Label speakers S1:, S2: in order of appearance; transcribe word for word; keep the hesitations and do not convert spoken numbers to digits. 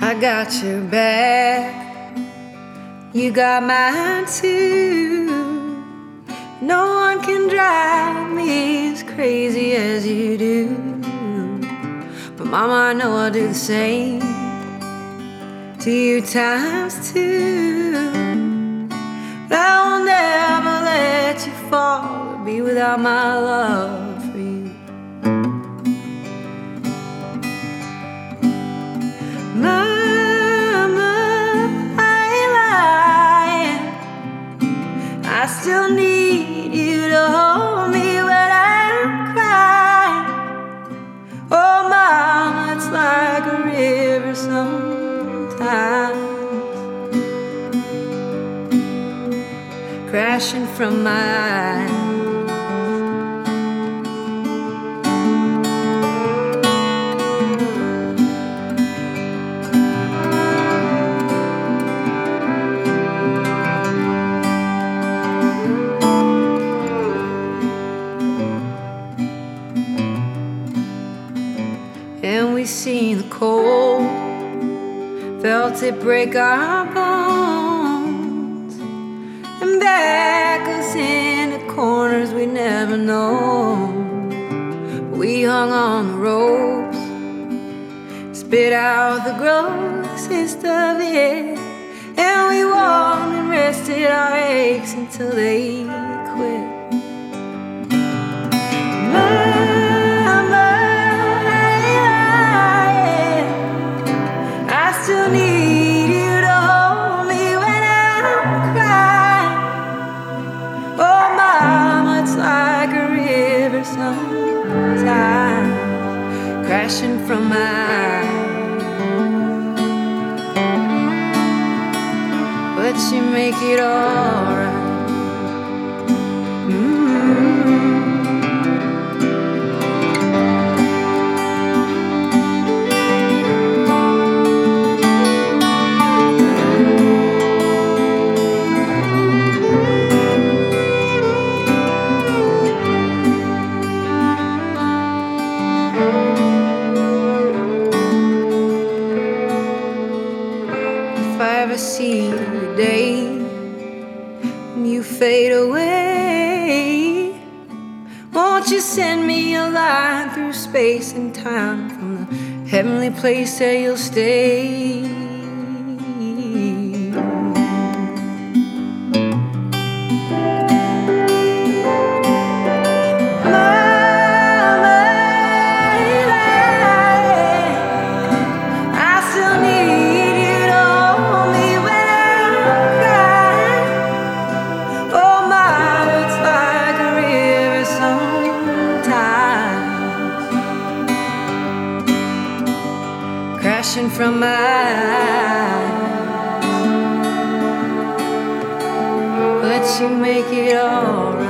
S1: I got your back, you got mine too. No one can drive me as crazy as you do. But mama, I know I'll do the same to you times two. But I will never let you fall or be without my love for you. Mama, I ain't lying, I still need you to hold me when I'm crying. Oh mama, it's like a river sometimes, crashing from my eyes. And we seen the cold, felt it break our bones, and back us into corners we never known. We hung on the ropes, spit out the grossest of it, and we walked and rested our aches until they quit. I still need you to hold me when I'm crying. Oh mama, it's like a river sometimes, crashing from my eyes. But you make it alright. Mm-hmm. If I ever see the day when you fade away, won't you send me a line through space and time from the heavenly place that you'll stay? Crashing from my eyes, but you make it alright.